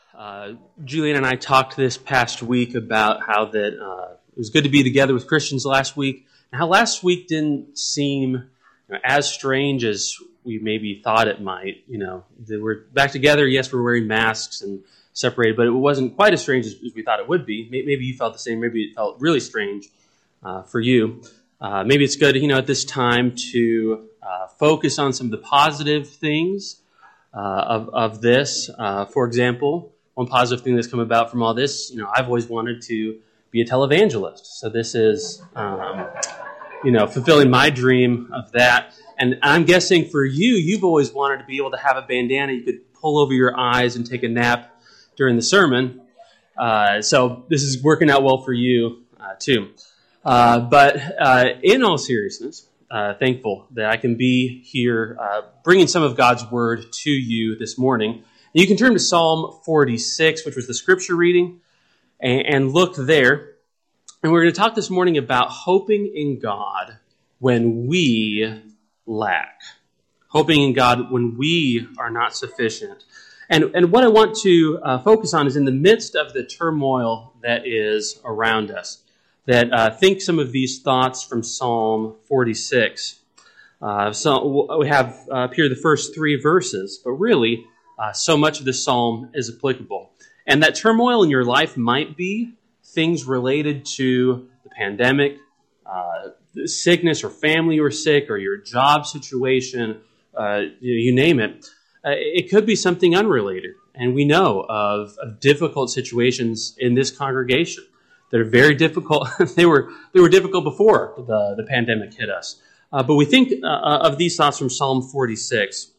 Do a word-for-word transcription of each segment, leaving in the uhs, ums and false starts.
Uh, Julian and I talked this past week about how that uh, it was good to be together with Christians last week, and how last week didn't seem you know, as strange as we maybe thought it might. You know, that we're back together. Yes, we're wearing masks and separated, but it wasn't quite as strange as, as we thought it would be. Maybe you felt the same. Maybe it felt really strange uh, for you. Uh, maybe it's good, you know, at this time to uh, focus on some of the positive things uh, of of this. Uh, for example. One positive thing that's come about from all this, you know, I've always wanted to be a televangelist. So this is, um, you know, fulfilling my dream of that. And I'm guessing for you, you've always wanted to be able to have a bandana you could pull over your eyes and take a nap during the sermon. Uh, so this is working out well for you, uh, too. Uh, but uh, in all seriousness, uh, thankful that I can be here uh, bringing some of God's Word to you this morning. You can turn to Psalm forty-six, which was the scripture reading, and look there. And we're going to talk this morning about hoping in God when we lack. Hoping in God when we are not sufficient. And, and what I want to uh, focus on is in the midst of the turmoil that is around us. That uh, think some of these thoughts from Psalm forty-six. Uh, so we have uh, up here the first three verses, but really, Uh, so much of this psalm is applicable. And that turmoil in your life might be things related to the pandemic, uh, sickness or family you're sick, or your job situation, uh, you, you name it. Uh, it could be something unrelated. And we know of, of difficult situations in this congregation that are very difficult. they were they were difficult before the, the pandemic hit us. Uh, but we think uh, of these thoughts from Psalm forty-six.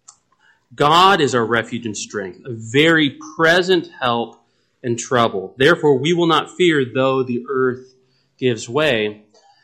God is our refuge and strength, a very present help in trouble. Therefore, we will not fear though the earth gives way.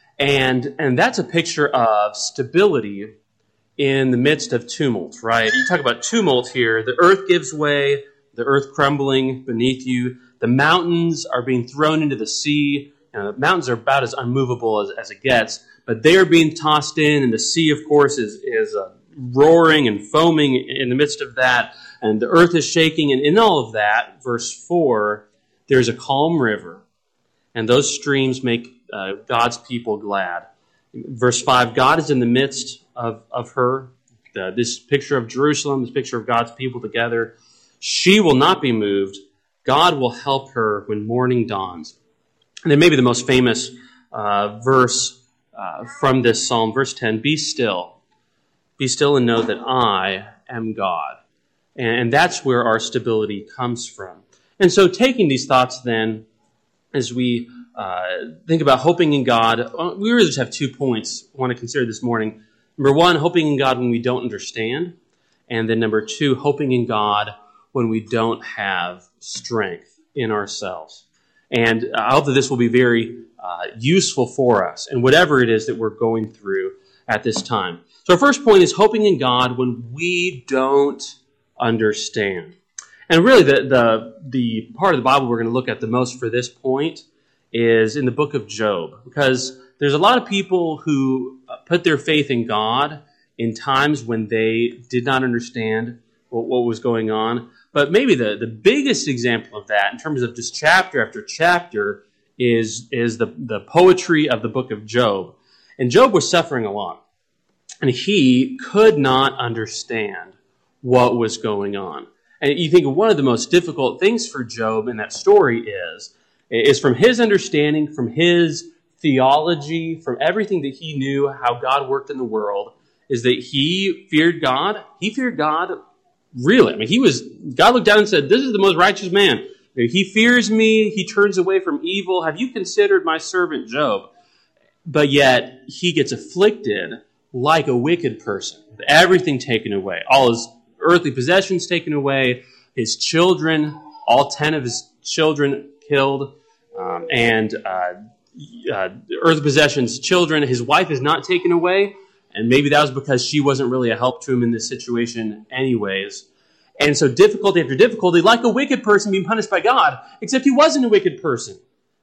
And, and that's a picture of stability in the midst of tumult, right? You talk about tumult here. The earth gives way, the earth crumbling beneath you. The mountains are being thrown into the sea. You know, the mountains are about as unmovable as, as it gets, but they are being tossed in, and the sea, of course, is, is a roaring and foaming in the midst of that, and the earth is shaking, and in all of that, verse four, there's a calm river, and those streams make uh, God's people glad. Verse five, God is in the midst of, of her, uh, this picture of Jerusalem, this picture of God's people together. She will not be moved. God will help her when morning dawns. And then maybe the most famous uh, verse uh, from this psalm, verse ten, be still. Be still and know that I am God. And that's where our stability comes from. And so taking these thoughts then, as we uh, think about hoping in God, we really just have two points I want to consider this morning. Number one, hoping in God when we don't understand. And then number two, hoping in God when we don't have strength in ourselves. And I hope that this will be very uh, useful for us in whatever it is that we're going through at this time. So our first point is hoping in God when we don't understand. And really the, the, the part of the Bible we're going to look at the most for this point is in the book of Job. Because there's a lot of people who put their faith in God in times when they did not understand what, what was going on. But maybe the, the biggest example of that in terms of just chapter after chapter is, is the, the poetry of the book of Job. And Job was suffering a lot. And he could not understand what was going on. And you think one of the most difficult things for Job in that story is, is from his understanding, from his theology, from everything that he knew how God worked in the world, is that he feared God. He feared God really. I mean, he was, God looked down and said, this is the most righteous man. He fears me. He turns away from evil. Have you considered my servant Job? But yet he gets afflicted like a wicked person, with everything taken away, all his earthly possessions taken away, his children, all ten of his children killed, um, and uh, uh, earthly possessions, children, his wife is not taken away, and maybe that was because she wasn't really a help to him in this situation anyways. And so difficulty after difficulty, like a wicked person being punished by God, except he wasn't a wicked person.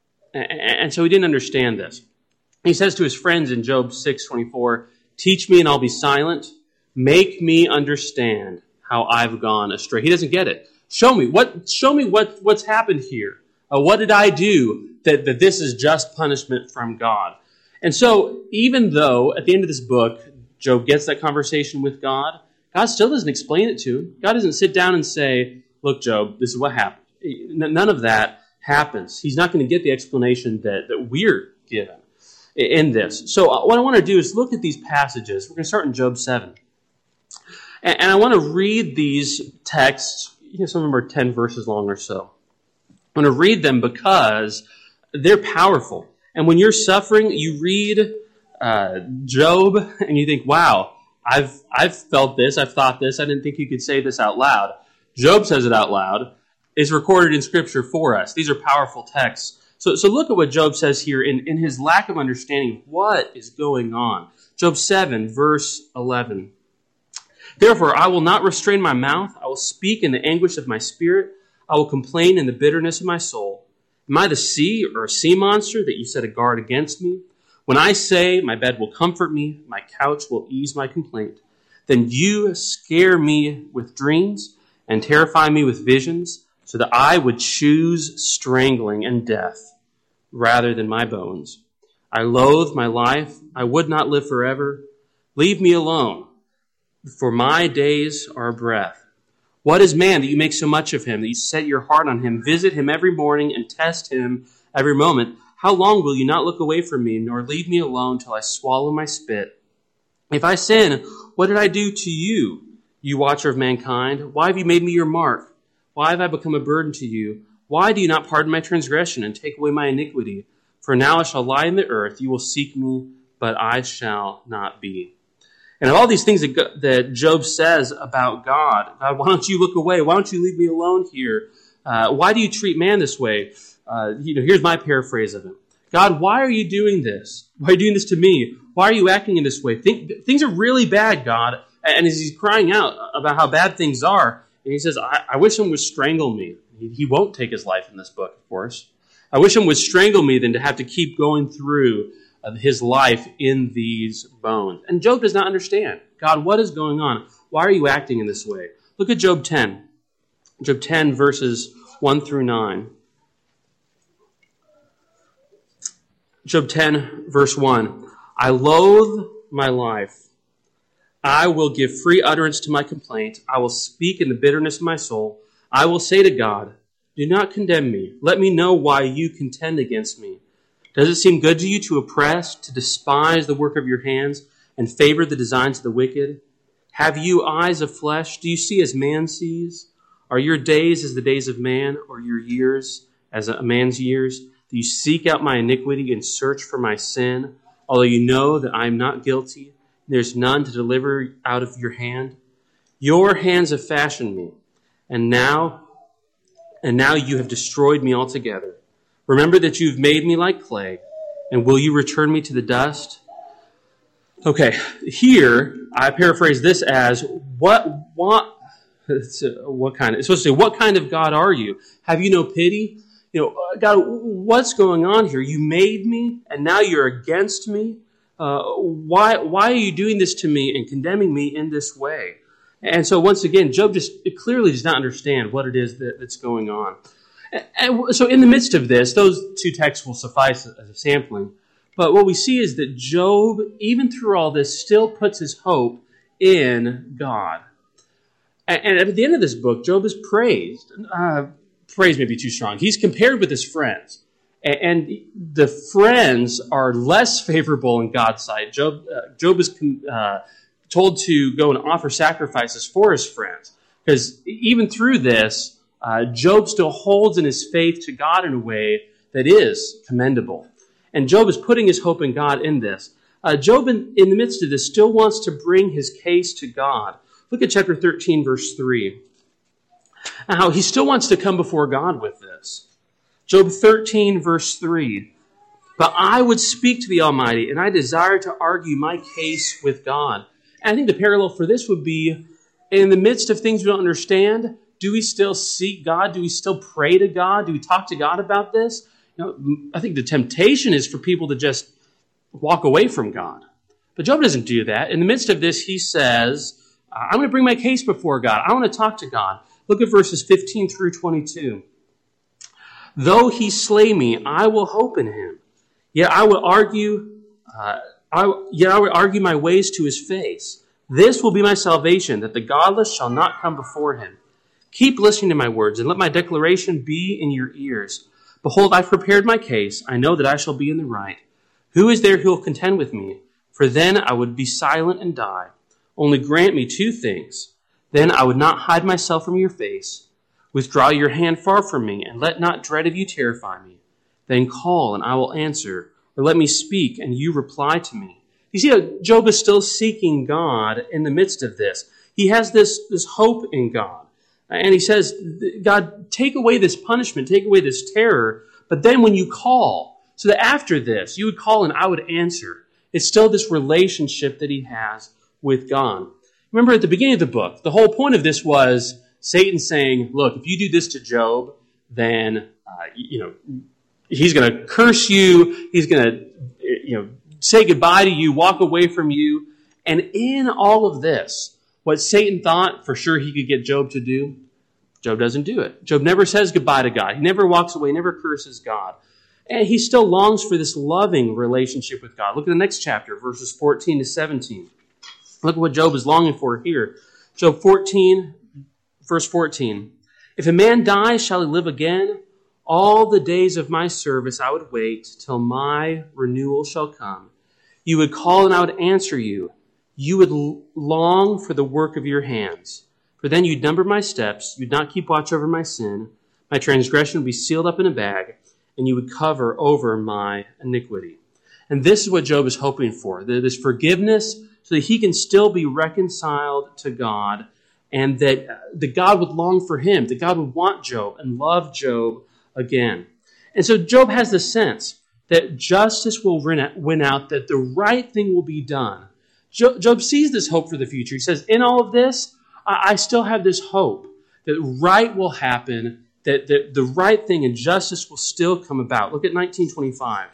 And so he didn't understand this. He says to his friends in Job six twenty-four, teach me and I'll be silent. Make me understand how I've gone astray. He doesn't get it. Show me what. Show me what what's happened here. Uh, what did I do that that this is just punishment from God? And so, even though at the end of this book, Job gets that conversation with God, God still doesn't explain it to him. God doesn't sit down and say, "Look, Job, this is what happened." None of that happens. He's not going to get the explanation that that we're given in this. So, what I want to do is look at these passages. We're going to start in Job seven. And I want to read these texts, you know, some of them are ten verses long or so. I want to read them because they're powerful. And when you're suffering, you read uh, Job and you think, wow, I've I've felt this, I've thought this, I didn't think you could say this out loud. Job says it out loud. It's recorded in Scripture for us. These are powerful texts. So, so look at what Job says here in, in his lack of understanding of what is going on. Job seven, verse eleven. Therefore, I will not restrain my mouth. I will speak in the anguish of my spirit. I will complain in the bitterness of my soul. Am I the sea or a sea monster that you set a guard against me? When I say, my bed will comfort me, my couch will ease my complaint, then you scare me with dreams and terrify me with visions, so that I would choose strangling and death rather than my bones. I loathe my life. I would not live forever. Leave me alone. For my days are a breath. What is man that you make so much of him, that you set your heart on him, visit him every morning and test him every moment? How long will you not look away from me, nor leave me alone till I swallow my spit? If I sin, what did I do to you, you watcher of mankind? Why have you made me your mark? Why have I become a burden to you? Why do you not pardon my transgression and take away my iniquity? For now I shall lie in the earth. You will seek me, but I shall not be. And of all these things that, that Job says about God, God, why don't you look away? Why don't you leave me alone here? Uh, why do you treat man this way? Uh, you know, here's my paraphrase of it. God, why are you doing this? Why are you doing this to me? Why are you acting in this way? Think, things are really bad, God. And as he's crying out about how bad things are, and he says, I, I wish someone would strangle me. He, he won't take his life in this book, of course. I wish someone would strangle me than to have to keep going through of his life in these bones. And Job does not understand. God, what is going on? Why are you acting in this way? Look at Job ten. Job ten, verses one through nine. Job ten, verse one. I loathe my life. I will give free utterance to my complaint. I will speak in the bitterness of my soul. I will say to God, do not condemn me. Let me know why you contend against me. Does it seem good to you to oppress, to despise the work of your hands, and favor the designs of the wicked? Have you eyes of flesh? Do you see as man sees? Are your days as the days of man, or your years as a man's years? Do you seek out my iniquity and search for my sin, although you know that I am not guilty? There's none to deliver out of your hand. Your hands have fashioned me, and now, and now you have destroyed me altogether. Remember that you've made me like clay, and will you return me to the dust? Okay, here I paraphrase this as what what what kind of it's supposed to say, what kind of God are you? Have you no pity? You know, God, what's going on here? You made me, and now you're against me. Uh, why why are you doing this to me and condemning me in this way? And so once again, Job just clearly does not understand what it is that, that's going on. And, and so in the midst of this, those two texts will suffice as a sampling. But what we see is that Job, even through all this, still puts his hope in God. And, and at the end of this book, Job is praised. Uh, praise may be too strong. He's compared with his friends. And the friends are less favorable in God's sight. Job, uh, Job is uh, told to go and offer sacrifices for his friends. Because even through this, uh, Job still holds in his faith to God in a way that is commendable. And Job is putting his hope in God in this. Uh, Job, in, in the midst of this, still wants to bring his case to God. Look at chapter thirteen, verse three. How he still wants to come before God with this. Job thirteen, verse three. But I would speak to the Almighty, and I desire to argue my case with God. And I think the parallel for this would be, in the midst of things we don't understand, do we still seek God? Do we still pray to God? Do we talk to God about this? You know, I think the temptation is for people to just walk away from God. But Job doesn't do that. In the midst of this, he says, I'm going to bring my case before God. I want to talk to God. Look at verses fifteen through twenty-two. Though he slay me, I will hope in him. Yet I would argue, uh, I, yet I would argue my ways to his face. This will be my salvation, that the godless shall not come before him. Keep listening to my words, and let my declaration be in your ears. Behold, I've prepared my case. I know that I shall be in the right. Who is there who will contend with me? For then I would be silent and die. Only grant me two things. Then I would not hide myself from your face. Withdraw your hand far from me, and let not dread of you terrify me. Then call, and I will answer, or let me speak, and you reply to me. You see how Job is still seeking God in the midst of this. He has this, this hope in God. And he says, God, take away this punishment, take away this terror, but then when you call, so that after this, you would call and I would answer. It's still this relationship that he has with God. Remember at the beginning of the book, the whole point of this was Satan saying, look, if you do this to Job, then, uh, you know, he's going to curse you, he's going to, you know, say goodbye to you, walk away from you. And in all of this, what Satan thought for sure he could get Job to do, Job doesn't do it. Job never says goodbye to God. He never walks away, never curses God. And he still longs for this loving relationship with God. Look at the next chapter, verses fourteen to seventeen. Look at what Job is longing for here. Job fourteen, verse fourteen. If a man dies, shall he live again? All the days of my service I would wait till my renewal shall come. You would call and I would answer you. You would long for the work of your hands. For then you'd number my steps. You'd not keep watch over my sin. My transgression would be sealed up in a bag, and you would cover over my iniquity. And this is what Job is hoping for, this forgiveness so that he can still be reconciled to God, and that, that God would long for him, that God would want Job and love Job again. And so Job has the sense that justice will win out, that the right thing will be done. Job sees this hope for the future. He says, in all of this, I still have this hope that right will happen, that, that the right thing and justice will still come about. Look at nineteen twenty-five.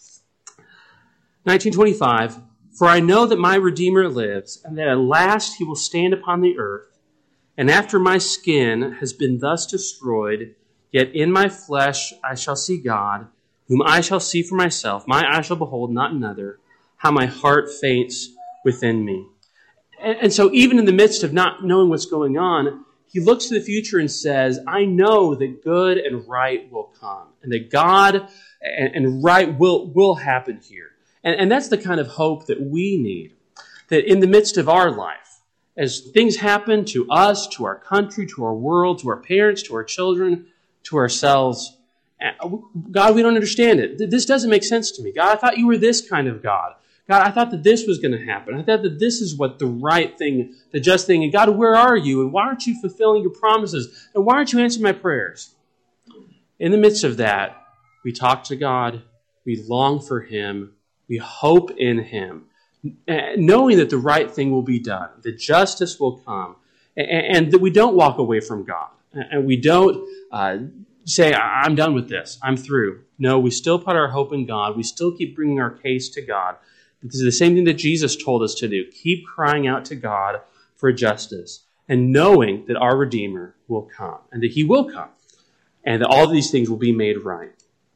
nineteen twenty-five, for I know that my Redeemer lives, and that at last he will stand upon the earth. And after my skin has been thus destroyed, yet in my flesh I shall see God, whom I shall see for myself. My eye shall behold, not another. How my heart faints within me. And, and so even in the midst of not knowing what's going on, he looks to the future and says, I know that good and right will come, and that God and, and right will, will happen here. And, and that's the kind of hope that we need, that in the midst of our life, as things happen to us, to our country, to our world, to our parents, to our children, to ourselves, God, we don't understand it. This doesn't make sense to me. God, I thought you were this kind of God. God, I thought that this was going to happen. I thought that this is what the right thing, the just thing. And God, where are you? And why aren't you fulfilling your promises? And why aren't you answering my prayers? In the midst of that, we talk to God. We long for him. We hope in him, knowing that the right thing will be done, that justice will come, and that we don't walk away from God. And we don't uh, say, I'm done with this. I'm through. No, we still put our hope in God. We still keep bringing our case to God. This is the same thing that Jesus told us to do. Keep crying out to God for justice and knowing that our Redeemer will come and that he will come and that all of these things will be made right.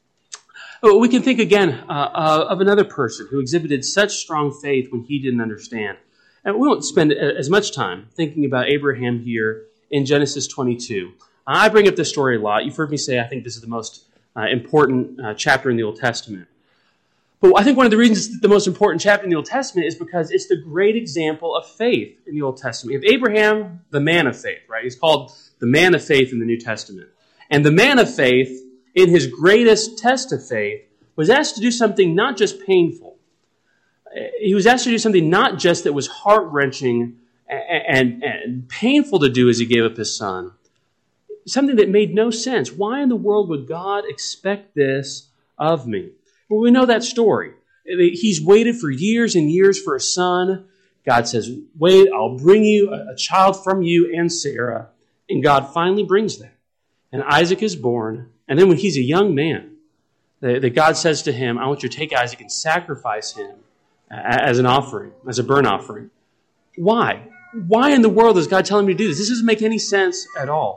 We can think again uh, uh, of another person who exhibited such strong faith when he didn't understand. And we won't spend as much time thinking about Abraham here in Genesis twenty-two. I bring up this story a lot. You've heard me say I think this is the most uh, important uh, chapter in the Old Testament. But I think one of the reasons it's the most important chapter in the Old Testament is because it's the great example of faith in the Old Testament. If Abraham, the man of faith, right? He's called the man of faith in the New Testament. And the man of faith, in his greatest test of faith, was asked to do something not just painful. He was asked to do something not just that was heart-wrenching and, and, and painful to do as he gave up his son. Something that made no sense. Why in the world would God expect this of me? Well, we know that story. He's waited for years and years for a son. God says, wait, I'll bring you a child from you and Sarah. And God finally brings them. And Isaac is born. And then when he's a young man, that God says to him, I want you to take Isaac and sacrifice him as an offering, as a burnt offering. Why? Why in the world is God telling me to do this? This doesn't make any sense at all.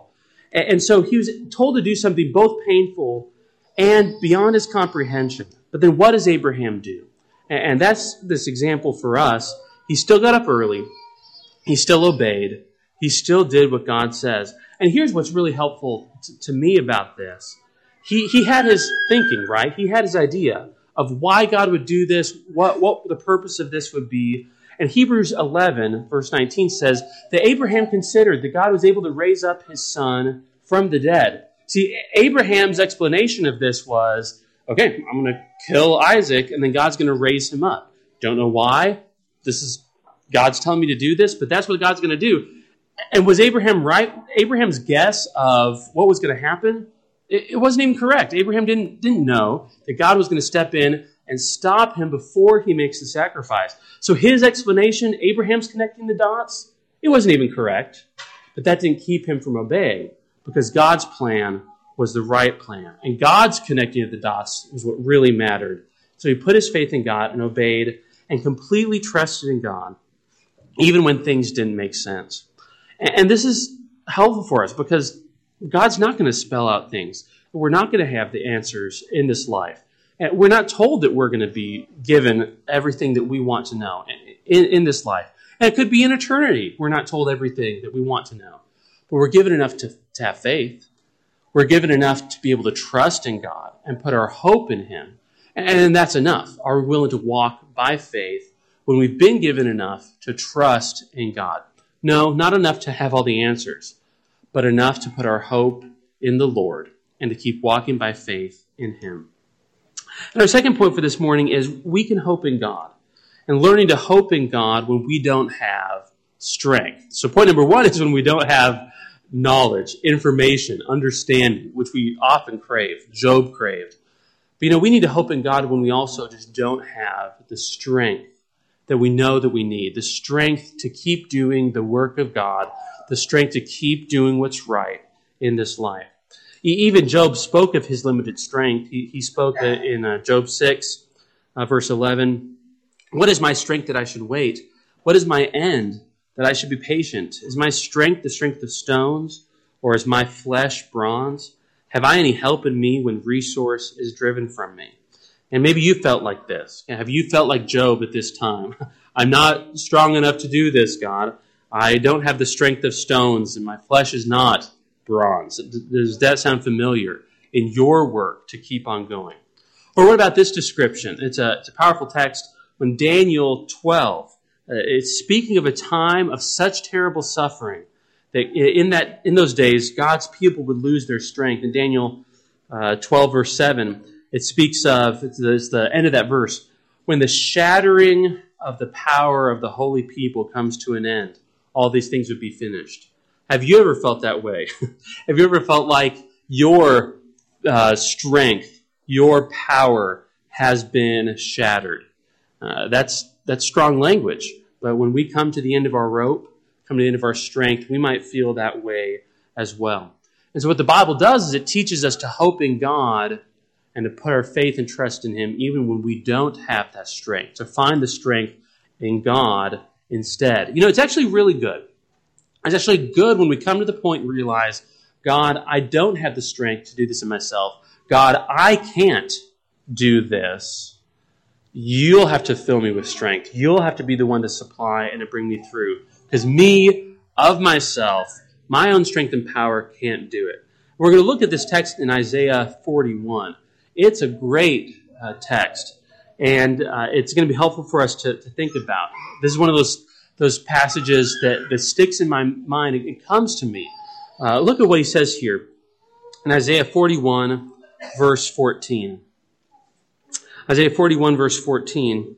And so he was told to do something both painful and beyond his comprehension. But then what does Abraham do? And that's this example for us. He still got up early. He still obeyed. He still did what God says. And here's what's really helpful to, to me about this. He, he had his thinking, right? He had his idea of why God would do this, what, what the purpose of this would be. And Hebrews eleven, verse nineteen says that Abraham considered that God was able to raise up his son from the dead. See, Abraham's explanation of this was, okay, I'm going to kill Isaac, and then God's going to raise him up. Don't know why. This is God's telling me to do this, but that's what God's going to do. And was Abraham right? Abraham's guess of what was going to happen, it, it wasn't even correct. Abraham didn't, didn't know that God was going to step in and stop him before he makes the sacrifice. So his explanation, Abraham's connecting the dots, it wasn't even correct. But that didn't keep him from obeying, because God's plan was the right plan. And God's connecting of the dots was what really mattered. So he put his faith in God and obeyed and completely trusted in God, even when things didn't make sense. And this is helpful for us because God's not going to spell out things. We're not going to have the answers in this life. And we're not told that we're going to be given everything that we want to know in, in this life. And it could be in eternity. We're not told everything that we want to know. But we're given enough to, to have faith. We're given enough to be able to trust in God and put our hope in Him. And that's enough. Are we willing to walk by faith when we've been given enough to trust in God? No, not enough to have all the answers, but enough to put our hope in the Lord and to keep walking by faith in Him. And our second point for this morning is we can hope in God, and learning to hope in God when we don't have strength. So point number one is when we don't have knowledge, information, understanding, which we often crave. Job craved. But you know, we need to hope in God when we also just don't have the strength that we know that we need, the strength to keep doing the work of God, the strength to keep doing what's right in this life. Even Job spoke of his limited strength. He, he spoke in uh, Job six, uh, verse eleven, "What is my strength that I should wait? What is my end that I should be patient? Is my strength the strength of stones, or is my flesh bronze? Have I any help in me when resource is driven from me?" And maybe you felt like this. Have you felt like Job at this time? I'm not strong enough to do this, God. I don't have the strength of stones, and my flesh is not bronze. Does that sound familiar in your work to keep on going? Or what about this description? It's a, it's a powerful text. When Daniel twelve, uh, it's speaking of a time of such terrible suffering that in that in those days, God's people would lose their strength. In Daniel uh, twelve, verse seven, it speaks of, it's the, it's the end of that verse, when the shattering of the power of the holy people comes to an end, all these things would be finished. Have you ever felt that way? Have you ever felt like your uh, strength, your power has been shattered? Uh, that's that's strong language. But when we come to the end of our rope, come to the end of our strength, we might feel that way as well. And so what the Bible does is it teaches us to hope in God and to put our faith and trust in Him even when we don't have that strength, to find the strength in God instead. You know, it's actually really good. It's actually good when we come to the point and realize, God, I don't have the strength to do this in myself. God, I can't do this. You'll have to fill me with strength. You'll have to be the one to supply and to bring me through. Because me, of myself, my own strength and power can't do it. We're going to look at this text in Isaiah forty-one. It's a great uh, text, and uh, it's going to be helpful for us to, to think about. This is one of those those passages that, that sticks in my mind. It, it comes to me. Uh, look at what he says here in Isaiah forty-one, verse fourteen. Isaiah forty-one, verse fourteen.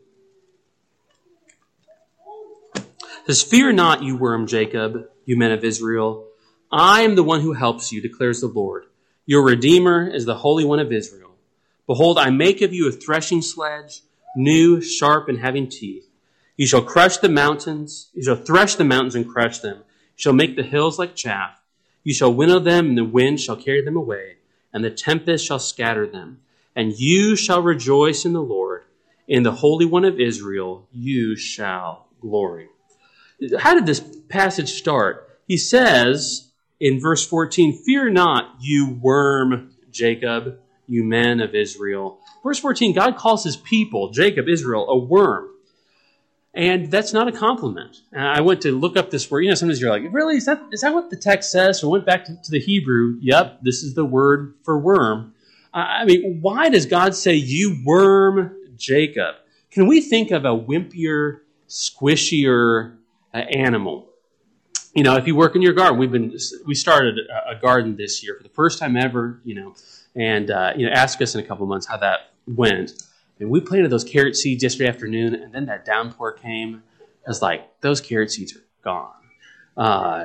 It says, "Fear not, you worm Jacob, you men of Israel. I am the one who helps you, declares the Lord. Your Redeemer is the Holy One of Israel. Behold, I make of you a threshing sledge, new, sharp, and having teeth. You shall crush the mountains. You shall thresh the mountains and crush them. You shall make the hills like chaff. You shall winnow them, and the wind shall carry them away, and the tempest shall scatter them. And you shall rejoice in the Lord. In the Holy One of Israel you shall glory." How did this passage start? He says in verse fourteen, fear not, you worm Jacob, you men of Israel. Verse fourteen, God calls his people, Jacob, Israel, a worm. And that's not a compliment. And I went to look up this word. You know, sometimes you're like, really? Is that is that what the text says? So I went back to, to the Hebrew. Yep, this is the word for worm. I mean, why does God say, you worm Jacob? Can we think of a wimpier, squishier uh, animal? You know, if you work in your garden, we've been we started a, a garden this year for the first time ever, you know, and, uh, you know, ask us in a couple of months how that went. And we planted those carrot seeds yesterday afternoon, and then that downpour came. I was like, those carrot seeds are gone. Uh,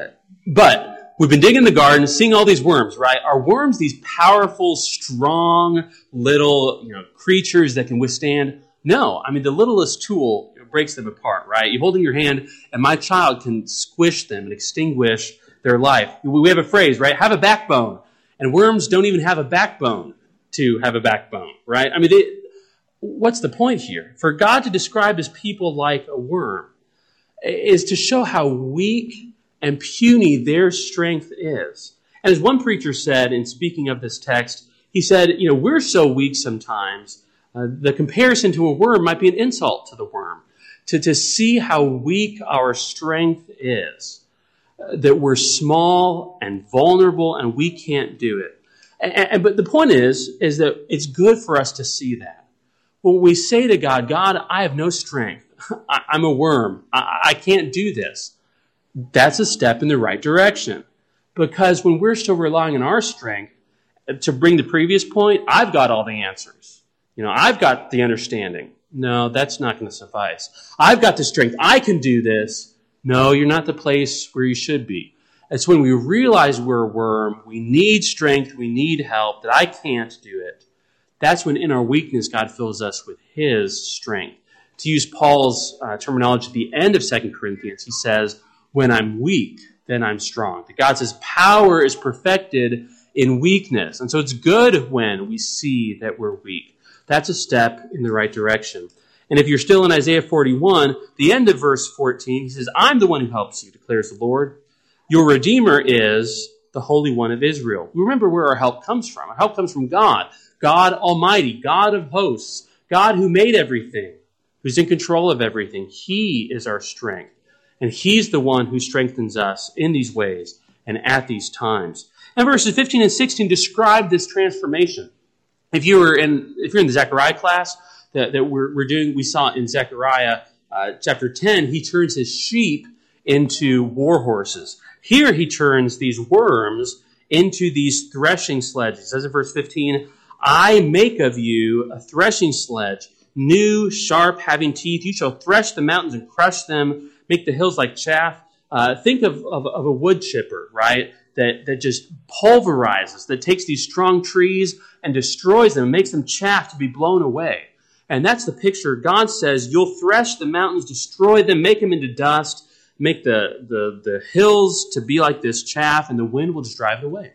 but we've been digging the garden, seeing all these worms, right? Are worms these powerful, strong, little, you know, creatures that can withstand? No. I mean, the littlest tool breaks them apart, right? You hold in your hand, and my child can squish them and extinguish their life. We have a phrase, right? Have a backbone. And worms don't even have a backbone to have a backbone, right? I mean, they, what's the point here? For God to describe his people like a worm is to show how weak and puny their strength is. And as one preacher said in speaking of this text, he said, you know, we're so weak sometimes, uh, the comparison to a worm might be an insult to the worm. To, to see how weak our strength is, uh, that we're small and vulnerable and we can't do it. And, and, but the point is, is that it's good for us to see that. When we say to God, God, I have no strength. I, I'm a worm. I, I can't do this. That's a step in the right direction. Because when we're still relying on our strength, to bring the previous point, I've got all the answers. You know, I've got the understanding. No, that's not going to suffice. I've got the strength. I can do this. No, you're not the place where you should be. It's when we realize we're a worm, we need strength, we need help, that I can't do it. That's when in our weakness, God fills us with his strength. To use Paul's uh, terminology at the end of Second Corinthians, he says, when I'm weak, then I'm strong. That God says power is perfected in weakness. And so it's good when we see that we're weak. That's a step in the right direction. And if you're still in Isaiah forty-one, the end of verse fourteen, he says, I'm the one who helps you, declares the Lord. Your Redeemer is the Holy One of Israel. Remember where our help comes from. Our help comes from God, God Almighty, God of hosts, God who made everything, who's in control of everything. He is our strength. And he's the one who strengthens us in these ways and at these times. And verses fifteen and sixteen describe this transformation. If you were in, if you're in the Zechariah class that, that we're, we're doing, we saw in Zechariah uh, chapter ten, he turns his sheep into war horses. Here he turns these worms into these threshing sledges. It says in verse fifteen, I make of you a threshing sledge, new, sharp, having teeth. You shall thresh the mountains and crush them, make the hills like chaff. Uh, think of, of, of a wood chipper, right? That, that just pulverizes, that takes these strong trees and destroys them, and makes them chaff to be blown away. And that's the picture. God says, you'll thresh the mountains, destroy them, make them into dust, make the, the, the hills to be like this chaff, and the wind will just drive it away.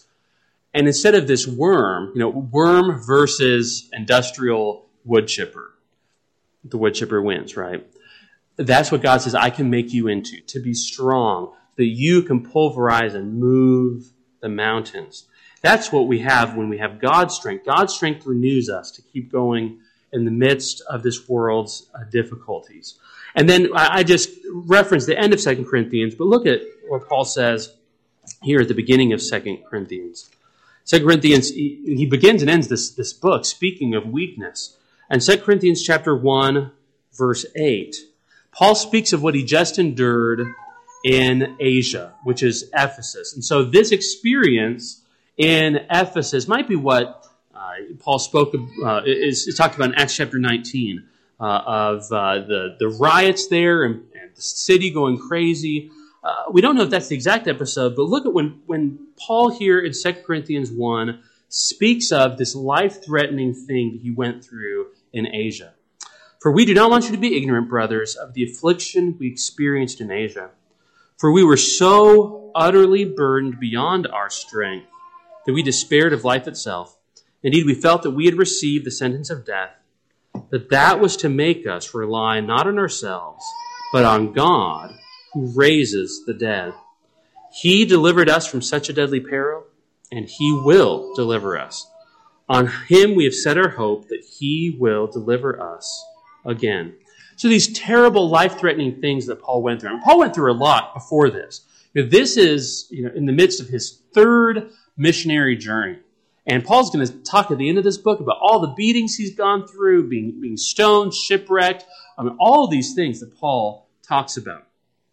And instead of this worm, you know, worm versus industrial wood chipper, the wood chipper wins, right? That's what God says I can make you into, to be strong, that you can pulverize and move the mountains. That's what we have when we have God's strength. God's strength renews us to keep going in the midst of this world's uh, difficulties. And then I just referenced the end of Second Corinthians, but look at what Paul says here at the beginning of Second Corinthians. Second Corinthians, he, he begins and ends this, this book speaking of weakness. And Second Corinthians chapter one, verse eight, Paul speaks of what he just endured in Asia, which is Ephesus. And so this experience in Ephesus might be what uh, Paul spoke of, uh, is, is talked about in Acts chapter nineteen, uh, of uh, the, the riots there and, and the city going crazy. Uh, we don't know if that's the exact episode, but look at when, when Paul here in Second Corinthians one speaks of this life-threatening thing he went through in Asia. For we do not want you to be ignorant, brothers, of the affliction we experienced in Asia. For we were so utterly burdened beyond our strength that we despaired of life itself. Indeed, we felt that we had received the sentence of death, that that was to make us rely not on ourselves, but on God, who raises the dead. He delivered us from such a deadly peril, and he will deliver us. On him we have set our hope that he will deliver us again. So these terrible, life-threatening things that Paul went through. And Paul went through a lot before this. You know, this is, you know, in the midst of his third missionary journey. And Paul's going to talk at the end of this book about all the beatings he's gone through, being, being stoned, shipwrecked, I mean, all these things that Paul talks about.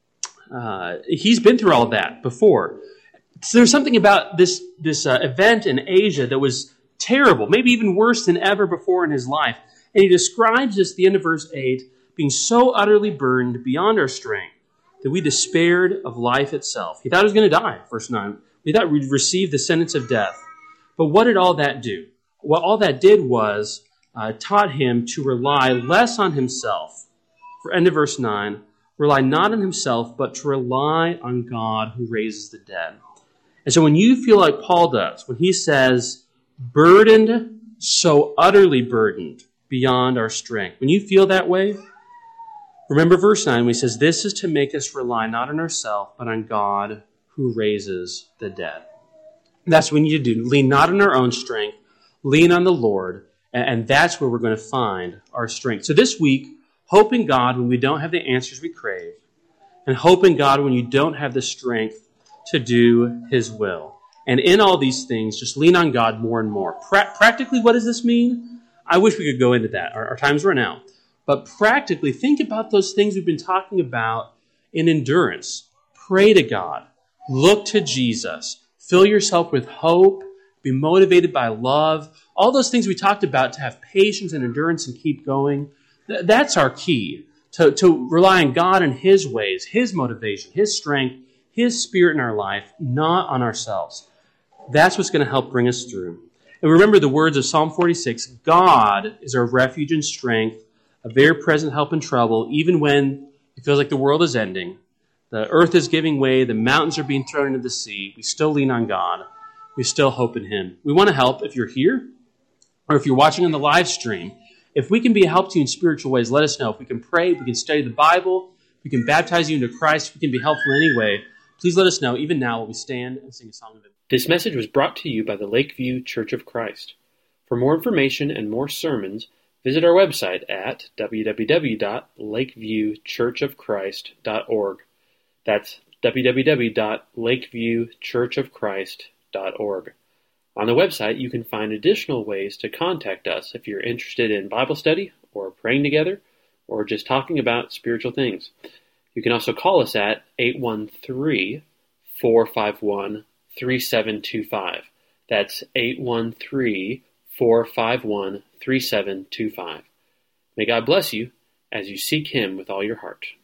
Uh, he's been through all of that before. So there's something about this, this uh, event in Asia that was terrible, maybe even worse than ever before in his life. And he describes this at the end of verse eight, being so utterly burdened beyond our strength that we despaired of life itself. He thought he was going to die, verse nine. He thought we'd receive the sentence of death. But what did all that do? What all that did was uh, taught him to rely less on himself. For end of verse nine, rely not on himself, but to rely on God who raises the dead. And so when you feel like Paul does, when he says, burdened, so utterly burdened beyond our strength, when you feel that way, remember verse nine, when he says, this is to make us rely not on ourselves, but on God who raises the dead. That's what we need to do. Lean not on our own strength, lean on the Lord, and that's where we're going to find our strength. So this week, hope in God when we don't have the answers we crave, and hope in God when you don't have the strength to do his will. And in all these things, just lean on God more and more. Pra- practically, what does this mean? I wish we could go into that. Our, our time's run out. But practically, think about those things we've been talking about in endurance. Pray to God. Look to Jesus. Fill yourself with hope. Be motivated by love. All those things we talked about to have patience and endurance and keep going. Th- that's our key. To, to rely on God and his ways, his motivation, his strength, his spirit in our life, not on ourselves. That's what's going to help bring us through. And remember the words of Psalm forty-six, God is our refuge and strength, a very present help in trouble, even when it feels like the world is ending. The earth is giving way, the mountains are being thrown into the sea. We still lean on God. We still hope in him. We want to help if you're here or if you're watching on the live stream. If we can be a help to you in spiritual ways, let us know. If we can pray, if we can study the Bible, if we can baptize you into Christ, if we can be helpful in any way, please let us know, even now, while we stand and sing a song of it. This message was brought to you by the Lakeview Church of Christ. For more information and more sermons, visit our website at w w w dot lakeview church of christ dot org. That's w w w dot lakeview church of christ dot org. On the website, you can find additional ways to contact us if you're interested in Bible study or praying together or just talking about spiritual things. You can also call us at eight one three, four five one, three seven two five. That's eight one three, four five one, three seven two five. May God bless you as you seek him with all your heart.